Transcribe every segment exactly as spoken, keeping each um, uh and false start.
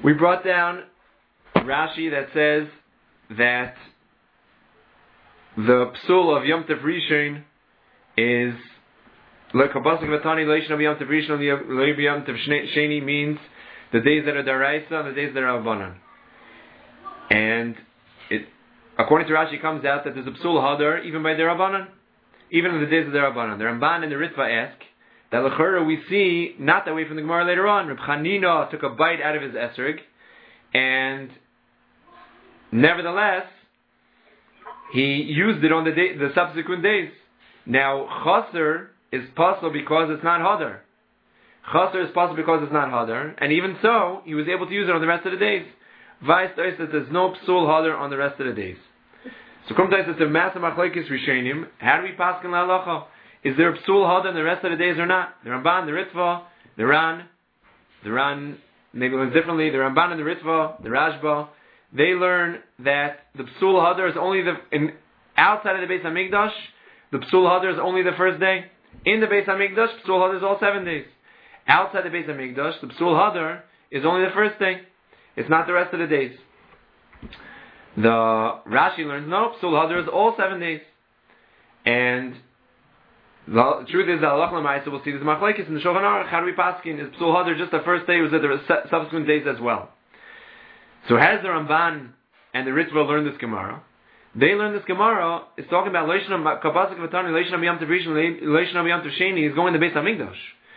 We brought down Rashi that says that the psul of Yom Tov Rishon is lekabasik v'tani leishon of Yom Tov Rishon leiv Yom Tov Sheni means the days that are daraisa and the days that are avanan. And it, according to Rashi, it comes out that there's a psul hadar even by the Rabbanan, even in the days of the Rabbanan. The Ramban and the Ritva ask that l'chora we see not that way from the Gemara later on. Reb Chanina took a bite out of his esrog, and nevertheless he used it on the day, the subsequent days. Now chaser is possible because it's not hadar. Chaser is possible because it's not hadar, and even so, he was able to use it on the rest of the days. Vice versa, there's no psul hadar on the rest of the days. So, come to it's a massive machlekes rishenim. How do we pass in halacha? Is there a psul hadar in the rest of the days or not? The Ramban, the Ritva, the Ran, the Ran maybe learns differently. The Ramban and the Ritva, the Rashba, they learn that the psul hadar is only the in outside of the Beis Hamikdash. The psul hadar is only the first day. In the Beis Hamikdash, psul hadar is all seven days. Outside the Beis Hamikdash, the psul hadar is only the first day. It's not the rest of the days. The Rashi learns no, psul hadar is all seven days. And the truth is that Allah L'maisa will see this machlekes in the Shulchan Aruch. How do we paskin? Is psul hadar just the first day, or is it the subsequent days as well? So has the Ramban and the Ritva learned this Gemara? They learn this Gemara. It's talking about leishon kabasik v'tani leishon Yom Tov Rishon leishon Yom Tov Sheni is going to Beis Hamikdash.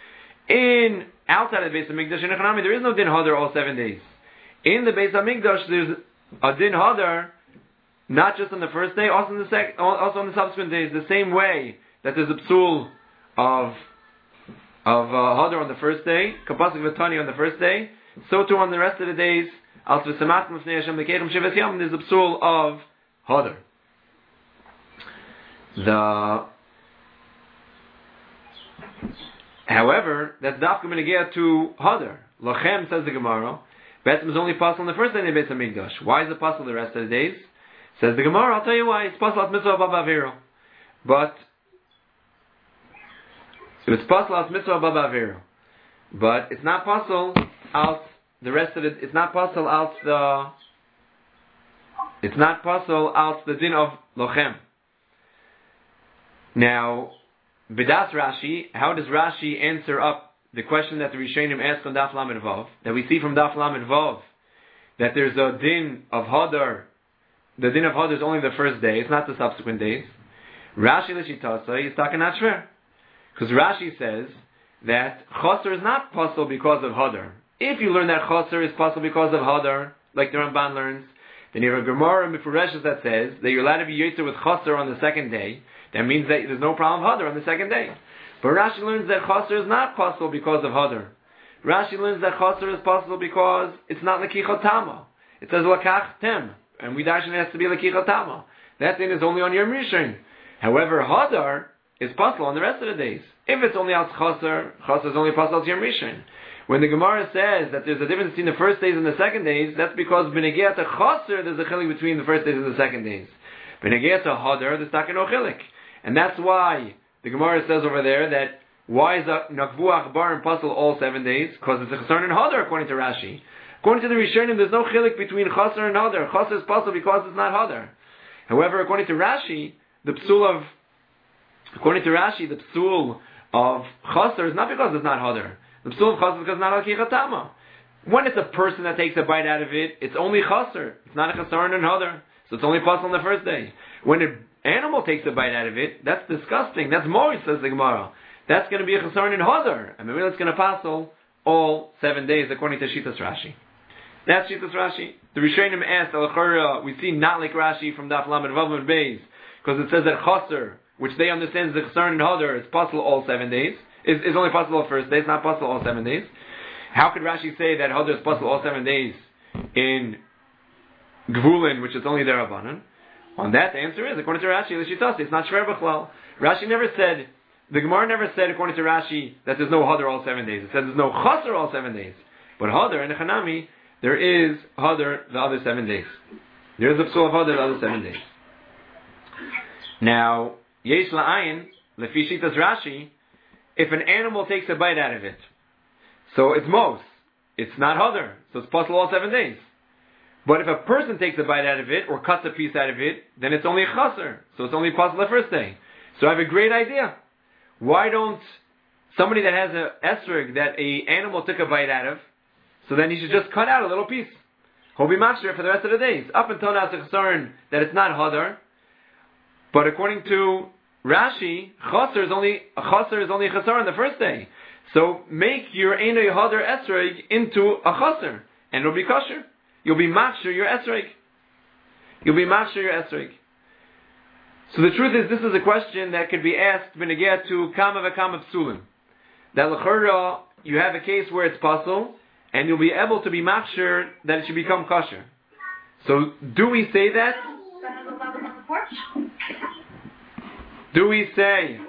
In outside of the Beis Hamikdash in Echanami there is no din hadar all seven days. In the Beis Hamikdash there's a din hadar not just on the first day, also on the sec- also on the subsequent days. The same way that there's a psul of of uh, hadar on the first day, kabasik v'tani on the first day, so too on the rest of the days. Als v'samat m'fnei Hashem l'keichem sheves yom, there's a psul of hadar. The However, that's dafka menegea to hadar. Lachem, says the Gemara, Betzim is only possible on the first day in the Beis Hamikdash. Why is it possible the rest of the days? Says the Gemara, I'll tell you why. It's possible at mitzvah baba avero. But so it's possible at mitzvah baba avero. But it's not possible out the rest of it. It's not possible out the. It's not possible out the din of lochem. Now, B'das Rashi, how does Rashi answer up the question that the Rishonim asked on Daf Lamed Vav? That we see from Daf Lamed Vav that there's a din of hadar. The din of hadar is only the first day; it's not the subsequent days. Rashi l'shitasa is talking not fair, because Rashi says that chaser is not possible because of hadar. If you learn that chaser is possible because of hadar, like the Ramban learns, then you have a Gemara in Mefureshes that says that you're allowed to be yotzer with chaser on the second day. That means that there's no problem of hadar on the second day. But Rashi learns that chaser is not possible because of hadar. Rashi learns that chaser is possible because it's not lekichot tama. It says lakach tem, and we darshan it has to be lekichot tama. That thing is only on Yom Rishon. However, hadar is possible on the rest of the days. If it's only out chaser, chaser is only possible on Yom Rishon. When the Gemara says that there's a difference between the first days and the second days, that's because b'negea to chaser there's a chilik between the first days and the second days. B'negea to hadar there's taken no chilik. And that's why the Gemara says over there that why is a nakvu achbar and puzzle all seven days? Because it's a chasar and hadar according to Rashi. According to the Rishonim, there's no chilik between chasar and hadar. Chasar is puzzle because it's not hadar. However, according to Rashi, the psul of according to Rashi, the psul of chasar is not because it's not hadar. The psul of chasar is because it's not al-kichatama. When it's a person that takes a bite out of it, it's only chasar. It's not a chasar and hadar. So it's only puzzle on the first day. When it animal takes a bite out of it, that's disgusting. That's more, says the Gemara. That's going to be a chasar in hadar. And maybe it's going to passel all seven days according to Shitas Rashi. That's Shitas Rashi. The Rishonim asked, Al-Khara, we see not like Rashi from Daf Lamed Vav and Beis, because it says that chasar, which they understand is the chasar in hadar, is possible all seven days. Is is only possible the first day. It's not possible all seven days. How could Rashi say that hadar is possible all seven days in Gvulin, which is only their Rabbanan? On that, the answer is, according to Rashi, it's not shver b'chlal. Rashi never said, the Gemara never said, according to Rashi, that there's no hadar all seven days. It says there's no chaser all seven days. But hadar, in the Chanami, there is hadar the other seven days. There is a psul of hadar the other seven days. Now, yesh la'ayin, lefi shitas Rashi, if an animal takes a bite out of it, so it's mos. it's not Hadar, so it's possible all seven days. But if a person takes a bite out of it, or cuts a piece out of it, then it's only a chaser, so it's only possible the first day. So I have a great idea. Why don't somebody that has a esrog that a animal took a bite out of, so then he should just cut out a little piece. He'll be machshir for the rest of the days. Up until now it's a chasarn that it's not Hadar, but according to Rashi, chaser is only a chaser is only a chaser on the first day. So make your Einoi Hadar esrog into a chaser, and it'll be kosher. You'll be machshir your esrog. You'll be machshir your esrog. So the truth is, this is a question that could be asked b'negea to kama v'kama psulim. That l'chora you have a case where it's possible, and you'll be able to be machshir that it should become kosher. So do we say that? Do we say?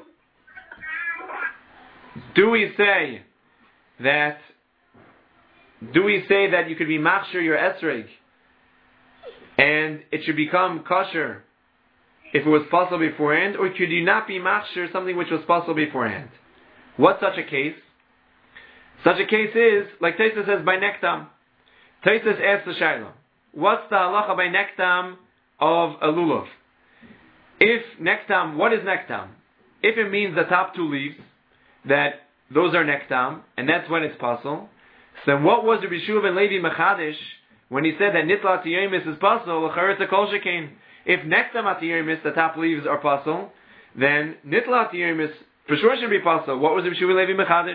Do we say that? Do we say that you could be machshir your esrog, and it should become kosher if it was possible beforehand, or could you not be machshir something which was possible beforehand? What's such a case? Such a case is, like Tosfos says, by nektam. Tosfos asks the shayla, what's the halacha by nektam of a lulav? If nektam, what is nektam? If it means the top two leaves, that those are nektam, and that's when it's possible, so then what was Rabbi Yeshua ben Levi mechadish when he said that nitla tiyomis is possible, l'charetz kol shekein? If nektam atiyomis, the top leaves are possible, then nitla atiyomis for sure should be possible. What was Rabbi Yeshua ben Levi mechadish?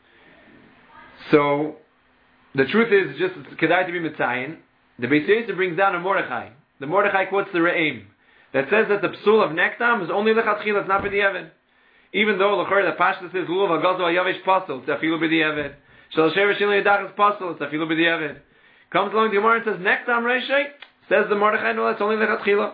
So, the truth is, just kedai to be mitzayin, the Beis Yosef brings down a Mordechai. The Mordechai quotes the Re'im, that says that the psul of nektam is only lechatchila, it's not for the Eved. Even though l'chor the Pashtus says lulav agazo ayavish pasul, it's afilu b'di Eved. Shal shever shili yadach is pasul, it's afilu b'di Eved. Comes along the Gemara and says nektam reishei, says the Mordechai, no, it's only lechatchila.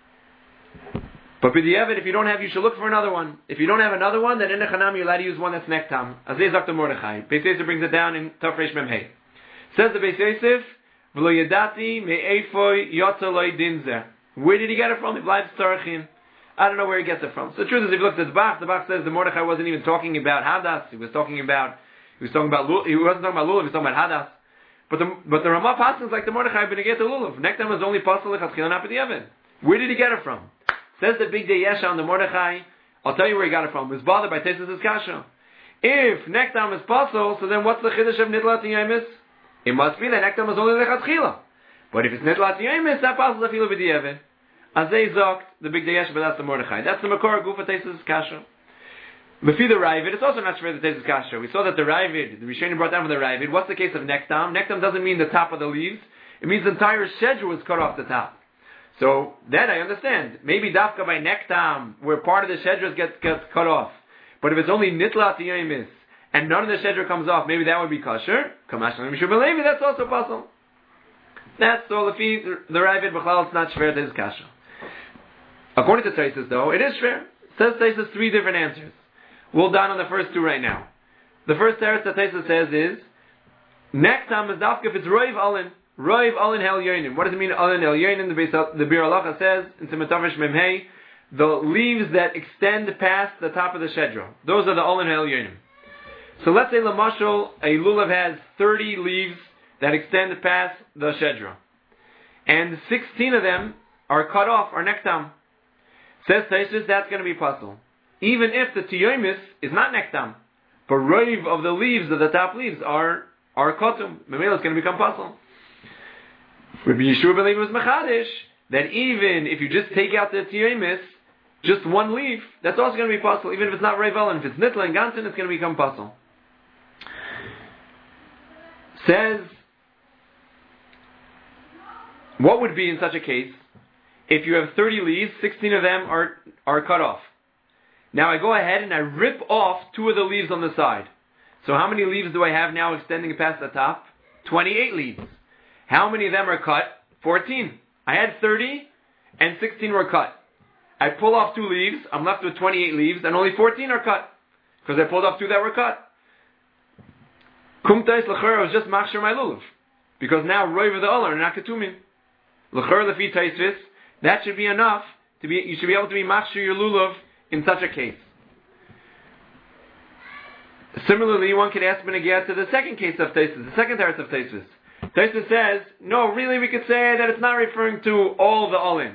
But b'di Eved, if you don't have, you should look for another one. If you don't have another one, then in the Chanam you're allowed to use one that's nektam. Azay Zakta Mordechai. Beis Yosef brings it down in Tafresh Memhei. Says the Beis Yosef, v'lo yadati me'efoy yotza loy dinzer. Where did he get it from? He lives Tarachin. I don't know where he gets it from. So the truth is, if you look at the Bach, the Bach says the Mordechai wasn't even talking about Hadas. He was talking about, he was talking about, he wasn't talking about Lulav, he was talking about Hadas. But the, but the Ramah passes like the Mordechai ben Negeh to Lulav. Nektam was only possible lechatchila, not b'diavad. Where did he get it from? Says the Big Day Yesha on the Mordechai, I'll tell you where he got it from. He was bothered by Tosfos' kasha. If Nektam is possible, so then what's the chiddush of Nitlat Yemis? It must be that Nektam is only lechatchila. But if it's Nitlat Yemis, that possible afilu b'diavad. Azay Zokt, the Big Day Yesha, but that's the Mordechai. That's the Makor Gufa Tosfos' kasha. Lefi the Ravid, it's also not sure the Tosfos' kasha. We saw that the Ravid, the Rishonim brought down from the Ravid. What's the case of Nektam? Nektam doesn't mean the top of the leaves. It means the entire shedra was cut off the top. So that I understand. Maybe dafka by nektam, where part of the shedra gets, gets cut off. But if it's only nitlat yomis and none of the shedra comes off, maybe that would be kosher. Kamash l'mishur b'levi, that's also possible. That's all. If the Ravid b'chlal, it's not shver. That is kasha. According to Tosfos, though, it is shver. Says Tosfos three different answers. We'll down on the first two right now. The first teretz that Tosfos says is nektam is dafka if it's roiv alin. Roiv alin hel yonim. What does it mean alin hel yonim? The the Bir Halacha says in Simatavish Memhei, the leaves that extend past the top of the shedra. Those are the alin hel yonim. So let's say lamashal a lulav has thirty leaves that extend past the shedra, and sixteen of them are cut off, are nektam. Says Tosfos that's going to be possible, even if the tiyomis is not nektam, but roiv of the leaves of the top leaves are are kotum. Memela is going to become possible. Rabbi Yeshua ben Levi was mechadish that even if you just take out the tiyomis, just one leaf, that's also going to be possible. Even if it's not reival, and if it's nitla and gantin, it's going to become possible. Says, what would be in such a case if you have thirty leaves, sixteen of them are are cut off? Now I go ahead and I rip off two of the leaves on the side. So how many leaves do I have now extending past the top? twenty-eight leaves. How many of them are cut? fourteen. I had thirty and sixteen were cut. I pull off two leaves, I'm left with twenty-eight leaves, and only fourteen are cut. Because I pulled off two that were cut. Kumtais l'chor was just machshir my lulav. Because now roiv the olah are not ketumim. L'chor lefi Tosfos, that should be enough to be, you should be able to be machshir your lulav in such a case. Similarly, one could ask Benegiyah to the second case of Taisus, the second teretz of Taisus. Taisus says, no, really we could say that it's not referring to all the Olim.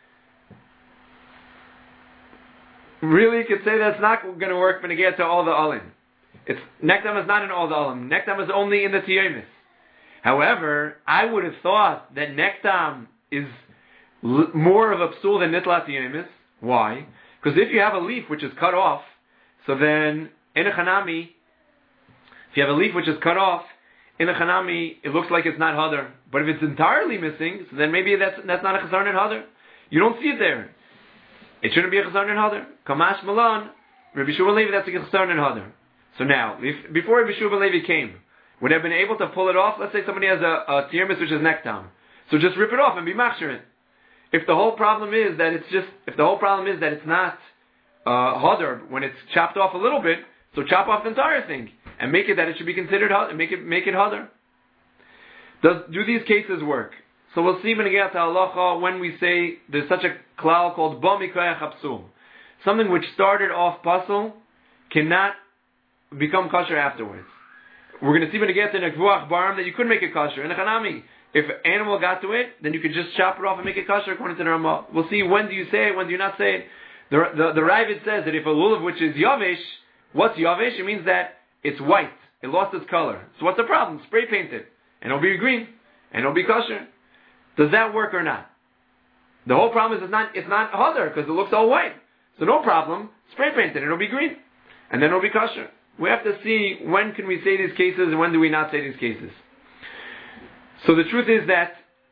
Really, you could say that it's not going to work Benegiyah to all the Olim. It's, Nektam is not in all the Olim. Nektam is only in the Tiyomis. However, I would have thought that Nektam is l- more of a psul than Nitlat Tiyomis. Why? Because if you have a leaf which is cut off, so then in a Chanami, if you have a leaf which is cut off, in a Chanami, it looks like it's not Hadar. But if it's entirely missing, so then maybe that's that's not a Chazarn in Hadar. You don't see it there. It shouldn't be a Chazarn in Hadar. Kamash Malan, Rabbi Shua Levi, that's a Chazarn in Hadar. So now, if, before Rabbi Shua Levi came, would have been able to pull it off? Let's say somebody has a, a Tiyermis which is Nektam. So just rip it off and be Machshir it. If the whole problem is that it's just, if the whole problem is that it's not uh, Hadar, when it's chopped off a little bit, so chop off the entire thing and make it that it should be considered Hadar, make it make it Hadar. Does do these cases work? So we'll see when we get to halacha when we say there's such a klal called ba mikayach hapsul. Something which started off pasul cannot become kosher afterwards. We're going to see when we get to nekvuach baram that you could make it kosher. In a chanami, if an animal got to it, then you could just chop it off and make it kosher according to the Ramah. We'll see when do you say it, when do you not say it. The the, the Ravid says that if a lulav which is yavish, what's yavish? It means that it's white. It lost its color. So what's the problem? Spray paint it. And it'll be green. And it'll be kosher. Does that work or not? The whole problem is it's not it's not hadar because it looks all white. So no problem. Spray paint it. It'll be green. And then it'll be kosher. We have to see when can we say these cases and when do we not say these cases. So the truth is that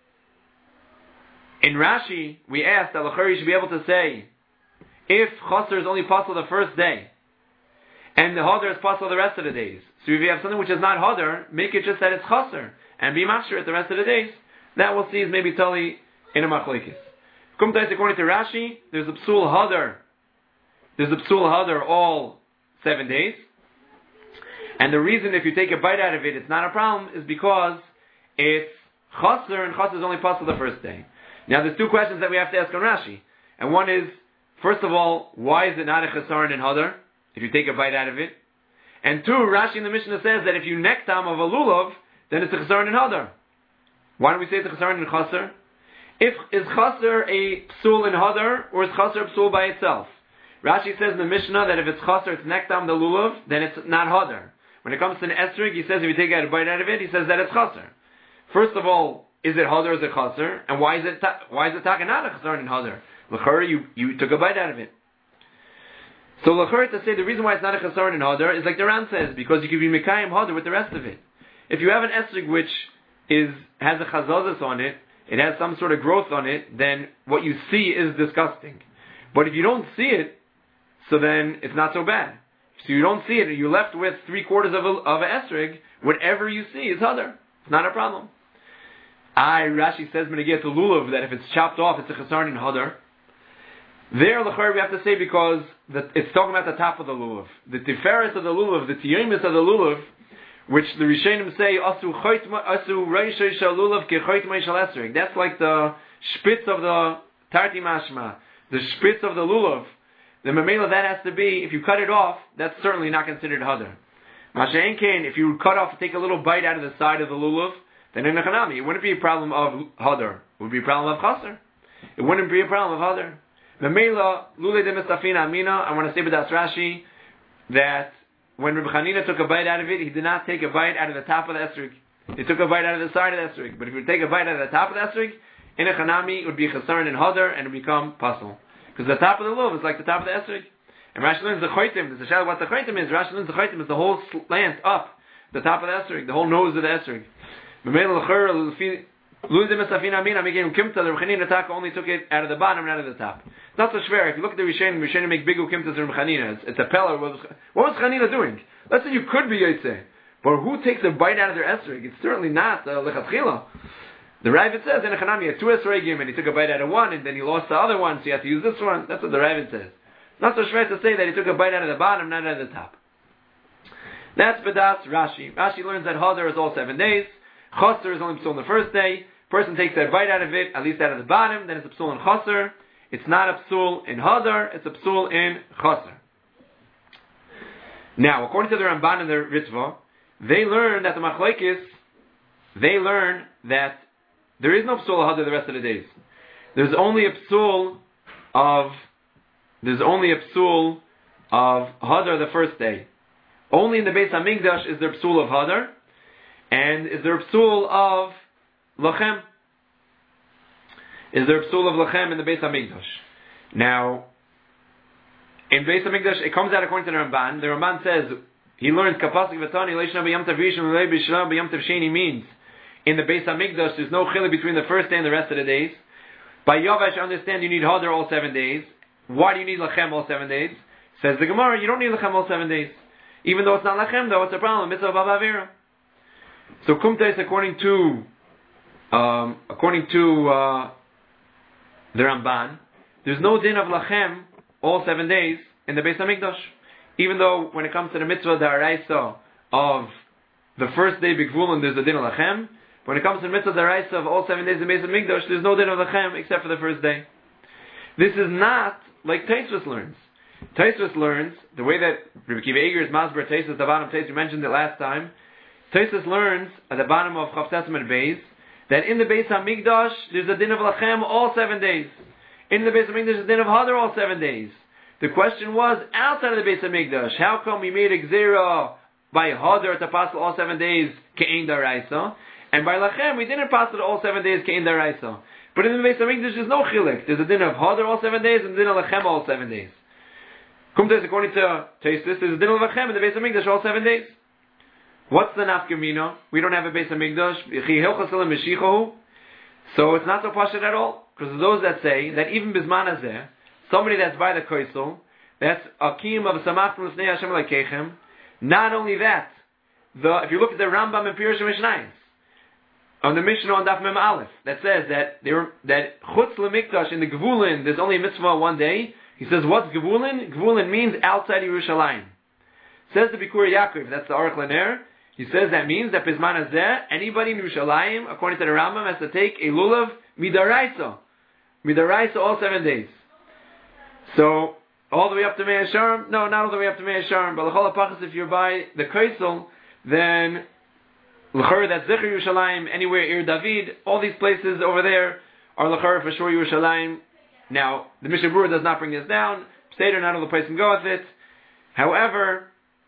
in Rashi, we asked that Lachari should be able to say if chaser is only possible the first day and the hadar is possible the rest of the days. So if you have something which is not hadar, make it just that it's chaser and be machshir at the rest of the days. That we'll see is maybe tali in a machlekes. Kumtais, according to Rashi, there's a psul hadar. There's a psul hadar all seven days. And the reason if you take a bite out of it, it's not a problem, is because it's chaser, and chaser is only possible the first day. Now there's two questions that we have to ask on Rashi. And one is, first of all, why is it not a chasaron in hadar, if you take a bite out of it? And two, Rashi in the Mishnah says that if you nektam of a lulav, then it's a chasaron in hadar. Why don't we say it's a chasaron in chaser? If is chaser a psul in hadar, or is chaser a psul by itself? Rashi says in the Mishnah that if it's chaser, it's nektam the lulav, then it's not hadar. When it comes to an esrig, he says if you take a bite out of it, he says that it's chaser. First of all, is it hadar or is it chaser? And why is it ta- why is it taka not a chasaron in hadar? L'chara, you you took a bite out of it. So l'chara to say the reason why it's not a chasaron in hadar is like the Ran says, because you can be mekayim hadar with the rest of it. If you have an esrig which is has a chazazas on it, it has some sort of growth on it, then what you see is disgusting. But if you don't see it, so then it's not so bad. So you don't see it, and you're left with three quarters of a, of an esrig, whatever you see is hadar. It's not a problem. I, Rashi says, when I get to lulav, that if it's chopped off, it's a chasaron in hadar. There, l'chor, we have to say, because the, it's talking about the top of the lulav. The tiferes of the lulav, the tiyomis of the lulav, which the Rishonim say, asu asu reishay shal lulav ke choytmei shal esrig. That's like the spitz of the tarti mashma, the spitz of the lulav. The memela that has to be, if you cut it off, that's certainly not considered hadar. Masha'en kain, if you cut off, take a little bite out of the side of the lulav, then in a chanami, it wouldn't be a problem of hadar. It would be a problem of chaser. It wouldn't be a problem of hadar. Memela, lule de mestafina amina, I want to say with that Rashi, that when Reb Chanina took a bite out of it, he did not take a bite out of the top of the esrig. He took a bite out of the side of the esrig. But if you take a bite out of the top of the esrig, in a chanami, it would be chasaron in hadar, and it would become pasul. Because the top of the lulav is like the top of the esrig. And Rashi learns the choitim. There's a shadow what the choitim is. Rashi learns the choitim is the whole slant up, the top of the esrig, the whole nose of the esrig. The Rebbe only took it out of the bottom and out of the top. It's not so schwer. If you look at the Rishonim, Rishonim make big ukimtas from Chanina. It's a peller. What was Chanina doing? Let's say you could be Yotzeh. But who takes a bite out of their esrig? It's certainly not uh, lechatchila. The Ravid says in a Chanami, he had two esregim, and he took a bite out of one, and then he lost the other one, so you have to use this one. That's what the Ravid says. It's not so schwer to say that he took a bite out of the bottom, not out of the top. That's Bedas Rashi. Rashi learns that hadar is all seven days. Chaser is only psul on the first day. Person takes that bite out of it, at least out of the bottom, then it's a psul in chaser. It's not a psul in hadar, it's a psul in chaser. Now, according to the Ramban and the Ritva, they learn that the Machlokes, they learn that there is no psul hadar the rest of the days. There's only a psul of, there's only a psul of hadar the first day. Only in the Beis Hamikdash is there psul of hadar, and is there psul of lachem. Is there psul of lachem in the Beis Hamikdash? Now, in Beis Hamikdash, it comes out according to the Ramban. The Ramban says, he learns kapasik v'tani leishna b'yam tav rishon v'lei b'shna b'yam tav sheni means in the Beis Hamikdash there's no chiluk between the first day and the rest of the days. By Yavash, I understand you need hadar all seven days. Why do you need lachem all seven days? Says the Gemara, you don't need lachem all seven days. Even though it's not lachem, though, it's a problem. Mitzvah baba avera. So kumtes, according to um, according to uh, the Ramban, there's no din of lachem all seven days in the Beis Hamikdash. Even though when it comes to the mitzvah da'araisa of the first day b'gvulin, there's a din of lachem. When it comes to the mitzvah da'araisa of all seven days in the Beis Hamikdash, there's no din of lachem except for the first day. This is not like Tosfos learns. Tosfos learns the way that Rabbi Akiva Eiger is masber Tosfos, the bottom Tosfos, we mentioned it last time. Tosfos learns at the bottom of Chav Tzedem and Beis that in the Beis Hamikdash there's a din of lachem all seven days. In the Beis Hamikdash there's a din of hadar all seven days. The question was outside of the Beis Hamikdash, how come we made a gzera by hadar to pass all seven days ke'ein daraisa, and by lachem we didn't pass it all seven days ke'ein daraisa. But in the Beis Hamikdash there's no chilek. There's a din of hadar all seven days and a din of lachem all seven days. Kumtes, according to Tosfos, there's a din of lachem in the Beis Hamikdash all seven days. What's the nafkamina? We don't have a Beis Hamikdash. So it's not so pashut at all. Because those that say that even bisman hazeh, somebody that's by the koisel, that's akim of samachtim l'fnei Hashem l'keichem. Not only that, the if you look at the Rambam and Pirush Mishnayos, on the Mishnah on Daf Mem Aleph, that says that there that chutz l'mikdash in the Gevulin there's only a mitzvah one day. He says, what's Gevulin? Gevulin means outside Yerushalayim. Says the Bikur Yaakov, that's the Aruch Laner. He says that means that bisman hazeh, anybody in Yerushalayim, according to the Rambam, has to take a lulav midaraisa, midaraisa all seven days. So, all the way up to Mei Hasharim? No, not all the way up to Mei Hasharim, but l'chol hapachas, if you're by the Kaisel, then l'chor, that's Zichur Yerushalayim, anywhere, Ir David, all these places over there are l'chor for sure Yerushalayim. Now, the Mishnah Berurah does not bring this down. Seder, not all the places can go with it. However,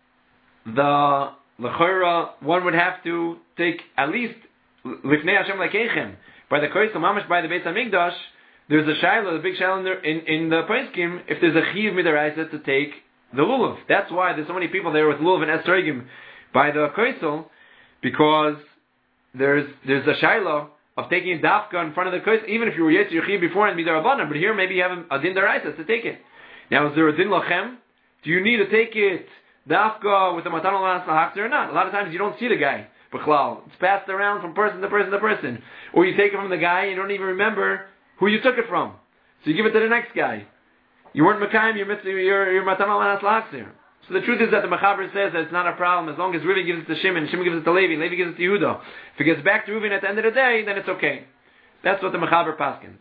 the l'chora, one would have to take at least Lifnei Hashem L'keichem by the Kaisel, mamash by the Beis Hamikdash. There's a shiloh, a big shiloh in the, in, in the Poskim, if there's a chiv midaraisa to take the lulav. That's why there's so many people there with lulav and esrogim by the koisel, because there's there's a shiloh of taking dafka in front of the koisel, even if you were yetz your chiv before and midarabana, but here maybe you have a, a din daraisa to take it. Now, is there a din lachem? Do you need to take it dafka with the matan al lahakzer or not? A lot of times you don't see the guy. B'chlal. It's passed around from person to person to person. Or you take it from the guy and you don't even remember who you took it from. So you give it to the next guy. You weren't Mekayim, you're you're, you're Matan al Lahakzer. So the truth is that the Mechaber says that it's not a problem as long as Reuven gives it to Shimon, Shimon gives it to Levi, Levi gives it to Yehuda. If it gets back to Reuven at the end of the day, then it's okay. That's what the Mechaber paskins.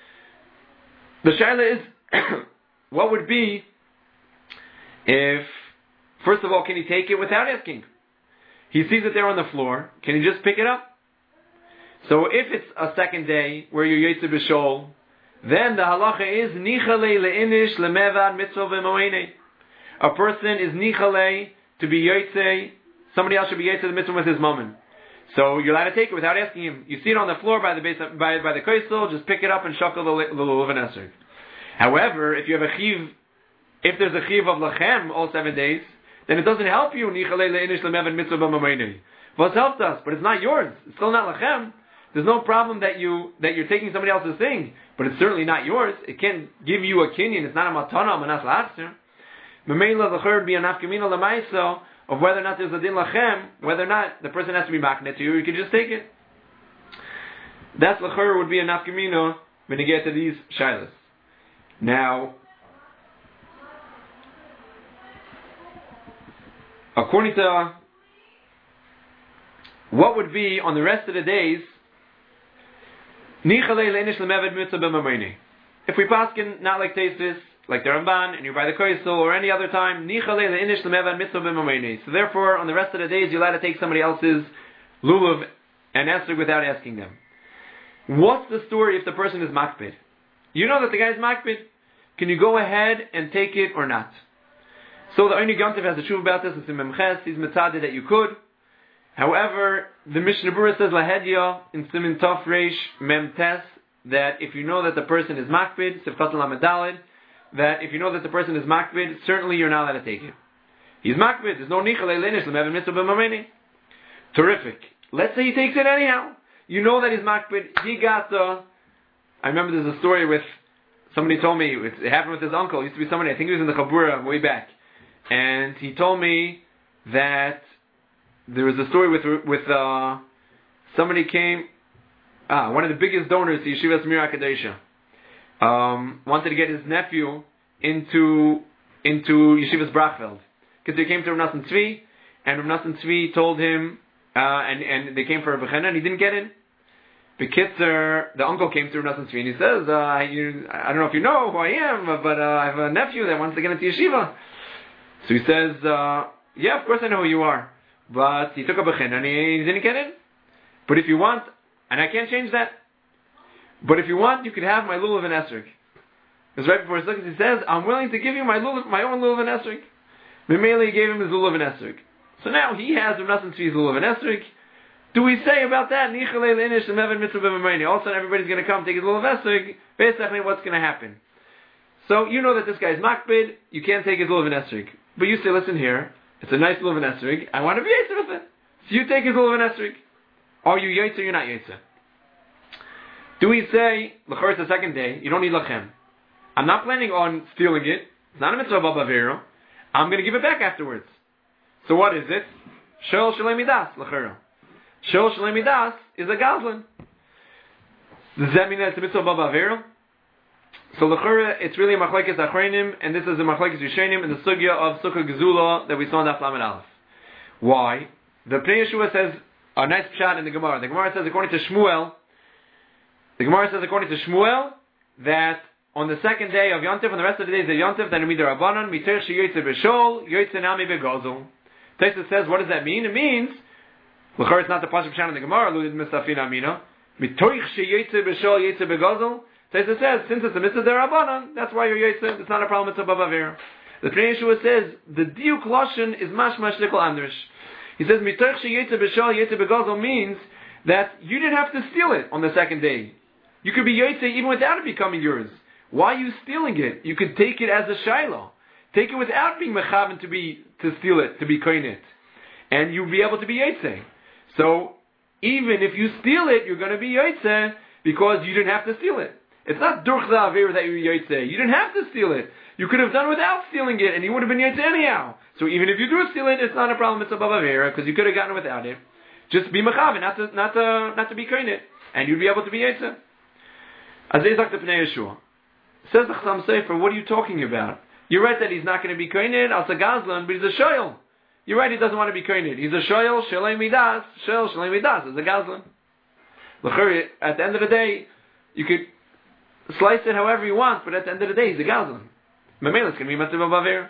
The shaila is, what would be if, first of all, can he take it without asking? He sees it there on the floor, can he just pick it up? So if it's a second day where you're Yetzer B'Shol, then the halacha is nichale leinish lemevad mitzvah v'moene. A person is nichale to be Yetzer, somebody else should be Yetzer the mitzvah with his moment. So you're allowed to take it without asking him. You see it on the floor by the base of, by by the koisel, just pick it up and shakel the lulav and esrog. However, if you have a chiv, if there's a chiv of lachem all seven days, then it doesn't help you nichale leinish lemevad mitzvah v'moene. Well, it's helped us, but it's not yours. It's still not lachem. There's no problem that you that you're taking somebody else's thing, but it's certainly not yours. It can't give you a kinyan. It's not a matana, manas la'atzer. Memela the third be a nafkamina lamaisa of whether or not there's a din lachem, whether or not the person has to be maknet to you. You can just take it. That's l'chur would be a nafkamina when you get to these shilas. Now, according to what would be on the rest of the days. If we paskin not like Tosfos, like the Ramban, and you're by the Koisel, or any other time, so therefore, on the rest of the days, you're allowed to take somebody else's lulav and esrog without asking them. What's the story if the person is makbid? You know that the guy is makbid. Can you go ahead and take it or not? So the Oini Yontif has a truth about this. It's in Memches. He's mitzadeh that you could. However, the Mishnah Berurah says lahedya in Simin Tov Reish Mem Tes that if you know that the person is makbid, Sifkat Lamed Daled, that if you know that the person is makbid, certainly you're not allowed to take it. He's makbid. There's no nichal leinish l'meven mitzvah b'mameni. Terrific. Let's say he takes it anyhow. You know that he's makbid. He got the. I remember there's a story with somebody told me it happened with his uncle. It used to be somebody. I think he was in the Chabura way back, and he told me that there was a story with with uh, somebody came. Ah, one of the biggest donors to Yeshiva Smira Kadesha. Um, wanted to get his nephew into into Yeshivas Brachfeld because they came to Rav Nassan Tzvi, and Rav Nassan Tzvi told him, uh, and and they came for a bechena, and he didn't get in. The kitzer, the uncle came to Rav Nassan Tzvi, and he says, uh, you, "I don't know if you know who I am, but uh, I have a nephew that wants to get into yeshiva." So he says, uh, "Yeah, of course I know who you are, but he took a bechena and he, he didn't get in. But if you want, and I can't change that." But if you want, you could have my lulav and esrog. Because right before his sukkah, he says, I'm willing to give you my lulav, my own lulav and esrog. Memele, he gave him his lulav and esrog. So now he has Rav Nassan Tzvi's lulav and esrog. Do we say about that? All of a sudden everybody's going to come take his lulav and esrog. Basically, what's going to happen? So you know that this guy's makbid. You can't take his lulav and esrog. But you say, listen here, it's a nice lulav and esrog. I want to be yetzer with it. So you take his lulav and esrog. Are you yetzer or you're not yetzer? Do we say, l'chor, it's the second day, you don't need lachem. I'm not planning on stealing it. It's not a mitzvah b'avero. I'm going to give it back afterwards. So what is it? Shol shalei midas, l'chor. Shol shalei midas is a gazlan. Does that mean that it's a mitzvah b'avero? So l'chor, it's really a machlekes achreinim, and this is a machlekes rishonim in the sugya of sukkah gezula that we saw in Daf Lamed Aleph. Why? The Pnei Yeshua says a nice pshat in the Gemara. The Gemara says according to Shmuel, The Gemara says, according to Shmuel, that on the second day of Yontif, on the rest of the days of Yontif, that Amidar Rabbanon, Miterch Yotze B'Shol, Yotze Nami B'Gozul. Tosfos says, what does that mean? It means, l'chor, it's not the pasuk pshat in the Gemara, Ludid Mistafina Amina, Miterch Yotze B'Shol, Yotze B'Gozul. Tosfos says, since it's a mitzvah Rabbanon, that's why you're Yotze. It's not a problem. It's a Bavavir. The Pnei Yeshua says the diuk lashon is mashma shtikol andrish. He says Miterch Yotze B'Shol, Yotze B'Gozul means that you didn't have to steal it on the second day. You could be Yotze even without it becoming yours. Why are you stealing it? You could take it as a shayla. Take it without being mechaven to be to steal it, to be koinit. And you'll be able to be Yotze. So, even if you steal it, you're going to be Yotze because you didn't have to steal it. It's not durch the avir that you're Yotze. You didn't have to steal it. You could have done without stealing it, and you would have been Yotze anyhow. So even if you do steal it, it's not a problem. It's above avir because you could have gotten it without it. Just be mechaven, not to not to not to be koinit, and you'd be able to be Yotze. Azay Zak the Pnei Yeshua. Says the Chassam Sofer, what are you talking about? You're right that he's not going to be koinit, al sagazlan, but he's a shoyel. You're right, he doesn't want to be koinit. He's a shoyel, shalei midas, shoyel, shalei midas, is a gazlan. At the end of the day, you could slice it however you want, but at the end of the day, he's a gazlan. Memela, it's going to be matzah b'avir.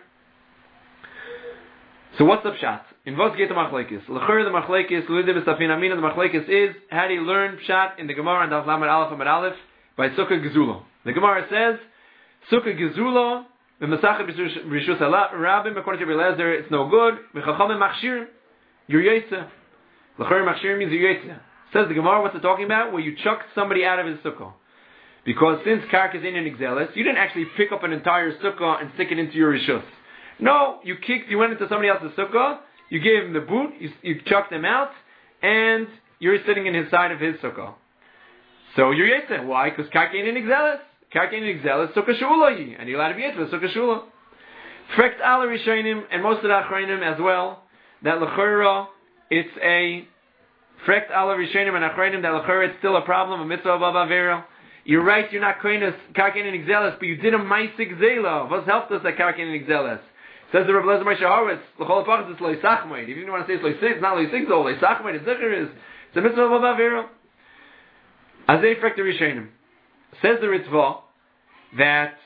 So what's the pshat? In what's get the machlekes? L'chor the machlekes, l'udim b'safin amina, the machlekes is, how do you learn pshat in the Gemara and Daf Lamed Aleph and Aleph? By Sukkah Gezula. The Gemara says, Sukkah Gezula, the Masachet Rishus Rabbim, according to Rebbe Lezer, it's no good. V'chachamim machshir, you're Yotze. L'chor machshir means you're Yotze. Says the Gemara, what's it talking about? Where you chucked somebody out of his sukkah. Because since Kark is in an exelis, you didn't actually pick up an entire sukkah and stick it into your Rishus. No, you kicked, you went into somebody else's sukkah, you gave him the boot, you, you chucked him out, and you're sitting in his side of his sukkah. So you're Yotze. Why? Because Karkein in Exelis. Karkein in Exelis, Sukkah Shula, and you're allowed to be Yotze, Sukkah Shula. Frekt ala Rishonim, and most of the Achronim as well, that L'chora, it's a Frekt ala Rishonim and Achronim, that L'chora, it's still a problem, a mitzvah of Avera. You're right, you're not Karkein in Exelis, but you did a Maisik Zela. What's helped us at Karkein in Exelis? Says the Rebbe Lezer Moshe Horowitz, L'chol Pachas, it's Lo Yisachmoid. If you don't want to say it's Lo Yisach, it's not Lo Yisach, Lo Yisachmoid, it's Zichar is. It's a mitzvah of Avera. Azay Frek the Rishonim. Says the Ritva that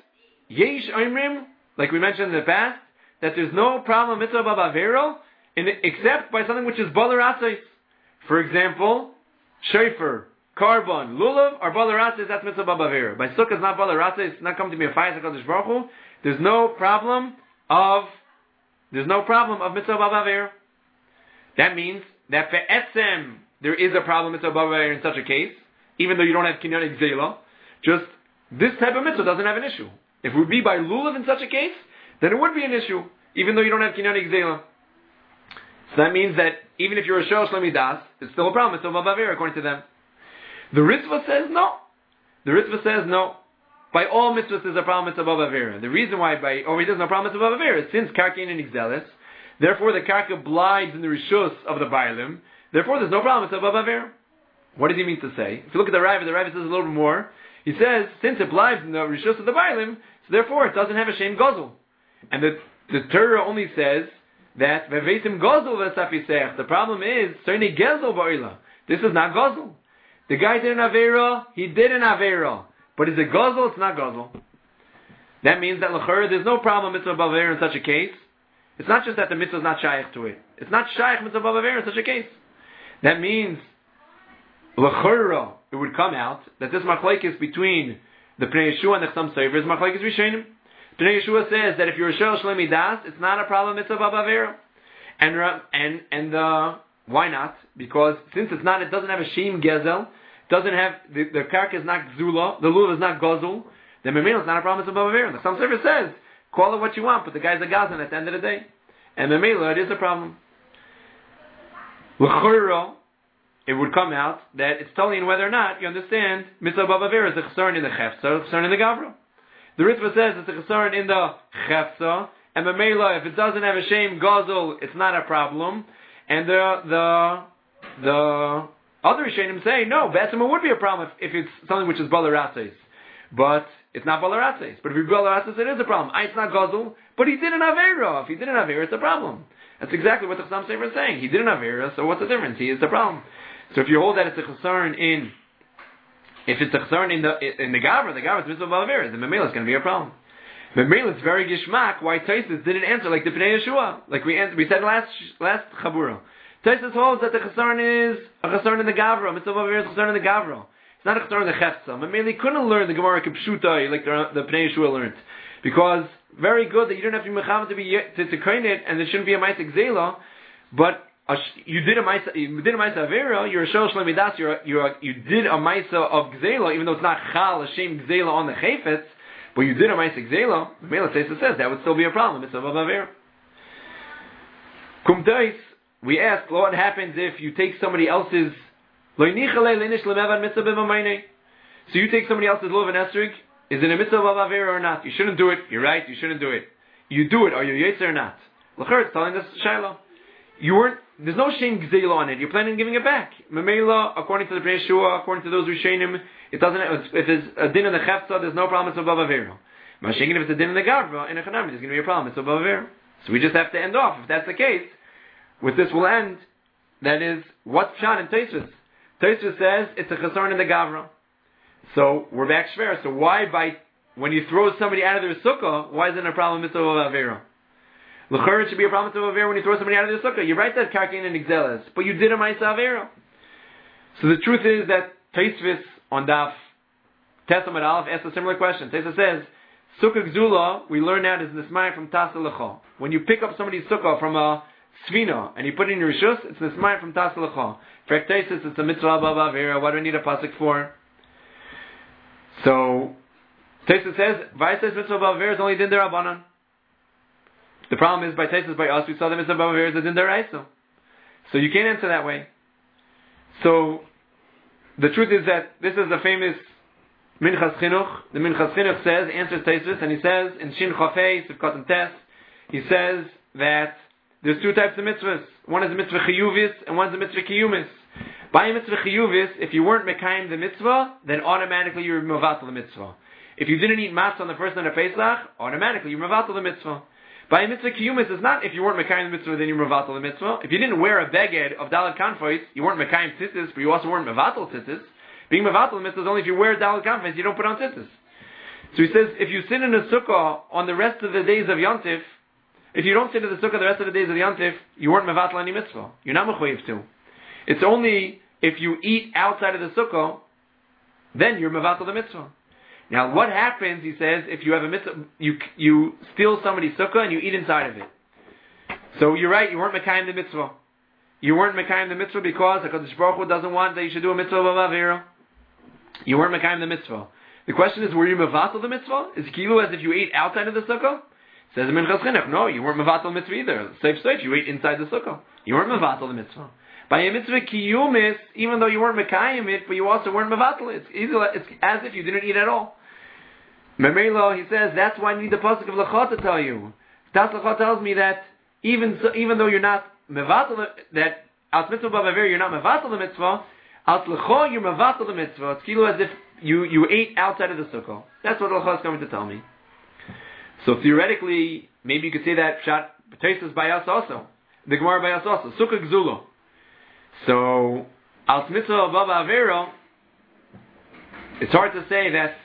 Yesh Oimrim, like we mentioned in the past, that there's no problem mitzvah b'avera except by something which is baler atzos. For example, shofar, carbon, lulav are baler atzos. That's mitzvah b'avera. By sukkah is not baler atzos. It's not come to be a fire HaKadosh Baruch Hu. There's no problem of there's no problem of mitzvah b'avera. That means that for etzem there is a problem mitzvah b'avera in such a case, even though you don't have kinyan gzela. Just this type of mitzvah doesn't have an issue. If it would be by lulav in such a case, then it would be an issue, even though you don't have kinyan gzela. So that means that even if you're a shosh lemidas, it's still a problem. It's still b'avera according to them. The Ritva says no. The Ritva says no. By all mitzvahs there's a problem mitzvah b'avera. The reason why by oh he doesn't have a problem mitzvah b'avera is since karka and exelis, therefore the karka blides in the rishus of the bailim. Therefore there's no problem mitzvah b'avera. What does he mean to say? If you look at the Rava, the Rava says a little bit more. He says since it blides in the rishus of the bailim, so therefore it doesn't have a shame gozel. And the the Torah only says that vevesim gozel v'safisech. The problem is certainly gezel ba'ila. This is not gozel. The guy did an avera. He did an avera. But is it gozel? It's not gozel. That means that l'chor there's no problem mitzvah b'avera in such a case. It's not just that the mitzvah is not shaykh to it. It's not shaykh mitzvah b'avera in such a case. That means l'chor it would come out that this machlekes between the Pnei Yeshua and the Chassam Sofer is machlekes rishonim. Pnei Yeshua says that if you're a shel shlemi das, it's not a problem mitzvah b'avera. And and and uh, why not? Because since it's not, it doesn't have a shim gezel. Doesn't have the, the karka is not gzula, the lulav is not gozul, then memela is not a problem of b'avera. The Chassam Sofer says, call it what you want, but the guy's a gazan at the end of the day, and memela it is a problem. L'chorah, it would come out that it's telling you whether or not you understand mitzvah b'avera is a chesaron in the chefsa, a chesaron in the gavra. The Ritva says it's a chesaron in the chefsa, and memela if it doesn't have a shame gozul, it's not a problem, and the the the other Rishonim say, no, Be'etzim would be a problem if, if it's something which is Baler Atzos. But it's not Baler Atzos. But if it's Baler Atzos, it is a problem. Ah, it's not Gozul, but he did an Avera. If he did an Avera, it's a problem. That's exactly what the Chassam Sofer is saying. He did an Avera, so what's the difference? He is the problem. So if you hold that it's a Chesarn in, if it's a Chesarn in the in the Gavra, the Gavra is Mitzvah B'Avera, then Memela is going to be a problem. Memela it's very Gishmak why Taisus didn't answer like the Pnei Yeshua, like we answered, we said last last Chabura. Taisus holds that the chesaron is a chesaron in the gavra. Mitzvah b'avera is a chesaron in the gavra. It's not a chesaron in the chefsa. Mameli couldn't learn the Gemara Kipshutai like the, the Pnei Yeshua learned, because very good that you don't have to be mechavan to be to, to kohen it, and there shouldn't be a ma'aseh gzela, but a, you did a ma'aseh you did a ma'aseh avera. You're a shel shlemi das. You're a, you're a, you did a ma'aseh of gzela, even though it's not chal a shem gzela on the chayfetz, but you did a ma'aseh gzela. Mameli Taisus says that would still be a problem. Mitzvah b'avera. Kumtais. We ask, what happens if you take somebody else's so you take somebody else's lulav and esrog, is it a mitzvah of avera or not? You shouldn't do it. You're right, you shouldn't do it. You do it, are you yetzer or not? L'chor, it's telling us Shiloh. You weren't, there's no shame gzeila on it. You're planning on giving it back. Memela, according to the Pnei Yeshua, according to those Rishonim, it doesn't, if it's a din in the chefza, there's no problem, it's above avera. Mashiach, if it's a din in the gavra, in a chanami, there's going to be a problem, it's above avera. So we just have to end off. If that's the case, with this we'll end. That is, what's Pshat in Tosfos? Tosfos says it's a chesaron in the gavra. So we're back shver. So why by when you throw somebody out of their sukkah, why is it a problem mitzvah of avera? L'chor it should be a problem mitzvah of avera when you throw somebody out of their sukkah. You're right that karkin and exeles, but you did a ma'aseh avera. So the truth is that Tosfos on Daf Tesam Aleph asks a similar question. Tosfos says sukkah gzula we learn that is nismai from tasa lecha. When you pick up somebody's sukkah from a Svina, and you put it in your rishus, it's nismayim from tas l'cha. For Ektesis, it's a mitzvah b'avera. What do we need a pasuk for? So, Tosfos says, Vayses mitzvah b'avera is only din derabanan. The problem is, by Tosfos, by us, we saw the mitzvah b'avera is a din deraisa. So you can't answer that way. So, the truth is that this is the famous Minchas Chinuch. The Minchas Chinuch says, answers Tosfos, and he says, in Shin Chafei, Sivkot and Tes, he says that there's two types of mitzvahs. One is a mitzvah chiyuvis and one is a mitzvah kiyumis. By a mitzvah chiyuvis, if you weren't mekayim the mitzvah, then automatically you're mevatel the mitzvah. If you didn't eat matzah on the first night of Pesach, automatically you're mevatel the mitzvah. By a mitzvah kiyumis, it's not if you weren't mekayim the mitzvah, then you're mevatel the mitzvah. If you didn't wear a beged of dalet kanfos, you weren't mekayim tzitzis, but you also weren't mevatel tzitzis. Being mevatel the mitzvah is only if you wear dalet kanfos, you don't put on tzitzis. So he says, if you sit in a sukkah on the rest of the days of Yontif, if you don't sit in the sukkah the rest of the days of Yontif, you weren't mevatel any mitzvah. You're not mechuyev to. It's only if you eat outside of the sukkah, then you're mevatel the mitzvah. Now, what happens, he says, if you have a mitzvah, you you steal somebody's sukkah and you eat inside of it. So you're right, you weren't mekayim the mitzvah. You weren't mekayim the mitzvah because HaKadosh Baruch Hu doesn't want that you should do a mitzvah b'avera. You weren't mekayim the mitzvah. The question is, were you mevatel the mitzvah? Is kilu as if you ate outside of the sukkah? Says Minchas Chinuch, no, you weren't mevatel the mitzvah either. Safe safe, you ate inside the sukkah. You weren't mevatel the mitzvah. By a mitzvah kiyumis, even though you weren't mekayim it, but you also weren't mevatel it. It's, it's as if you didn't eat at all. Memelo, he says, that's why I need the pasuk of Lachot to tell you. Das Lachot tells me that even so, even though you're not mevatel, that as mitzvah b'aver you're not mevatel the mitzvah, as Lachot you're mevatel the mitzvah. It's kilu as if you, you ate outside of the sukkah. That's what Lachot is coming to tell me. So theoretically, maybe you could say that Pshat Tosfos by us also. The Gemara by us also. Sukkah Gzula. So, as mitzvah b'ava avera, it's hard to say that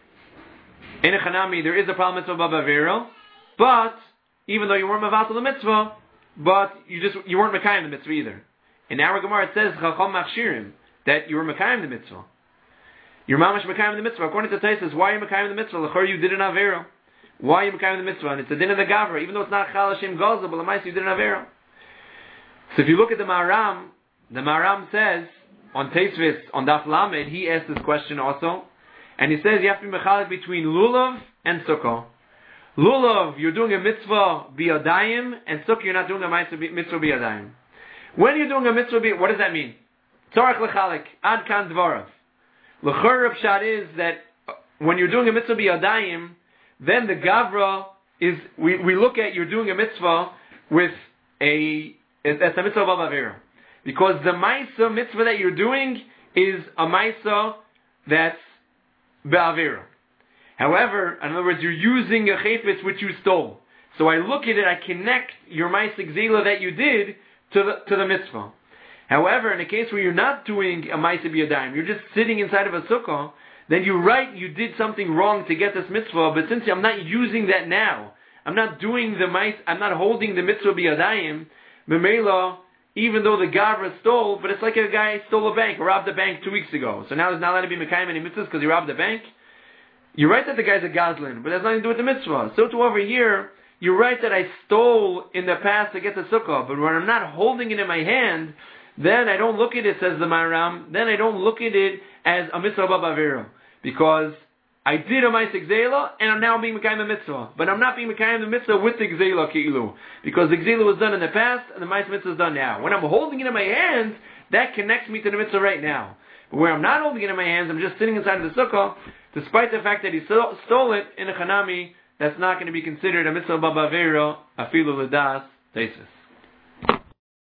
in a chanami there is a problem mitzvah b'ava avera, but even though you weren't mevatel the mitzvah, but you just you weren't mekayim the mitzvah either. In our Gemara it says chacham machshirim that you were mekayim the mitzvah. You're mamash mekayim the mitzvah. According to Tosfos, why are you mekayim the mitzvah? L'chor you did an avera. Why are you mekayim the mitzvah? And it's a din of the gavra, even though it's not chal Hashem gaza, but l'maisa you did an avera. So if you look at the Maharam, the Maharam says on Tosfos on Daf Lamed, he asked this question also, and he says you have to be mechalik between lulav and sukkah. Lulav, you're doing a mitzvah biyadayim, and sukkah, you're not doing a mitzvah biyadayim. When you're doing a mitzvah biyadayim, what does that mean? Tzarech lechalik, ad kan dvarav. L'chor pshat is that when you're doing a mitzvah biyadayim, then the gavra is, we, we look at you're doing a mitzvah with a, that's a mitzvah b'avera. Because the maisa mitzvah that you're doing is a maisa that's b'avera. However, in other words, you're using a chayfetz which you stole. So I look at it, I connect your maisa gzela that you did to the, to the mitzvah. However, in a case where you're not doing a maisa b'yadayim, you're just sitting inside of a sukkah, then you're right, you did something wrong to get this mitzvah, but since I'm not using that now, I'm not doing the mitzvah, I'm not holding the mitzvah b'yadayim, b'meila, even though the gavra stole, but it's like a guy stole a bank, or robbed a bank two weeks ago. So now he's not allowed to be mekayim any mitzvahs because he robbed a bank. You're right that the guy's a gazlan, but it has nothing to do with the mitzvah. So too over here, you're right that I stole in the past to get the sukkah, but when I'm not holding it in my hand, then I don't look at it, says the Maharam, then I don't look at it as a mitzvah b'avera. Because I did a ma'aseh gzela, and I'm now being mekayim the mitzvah. But I'm not being mekayim the mitzvah with the gzela keilu. Because the gzela was done in the past, and the ma'aseh mitzvah is done now. When I'm holding it in my hands, that connects me to the mitzvah right now. But where I'm not holding it in my hands, I'm just sitting inside of the sukkah, despite the fact that he stole it in a chanami, that's not going to be considered a mitzvah b'avera, afilu l'das, Tosfos.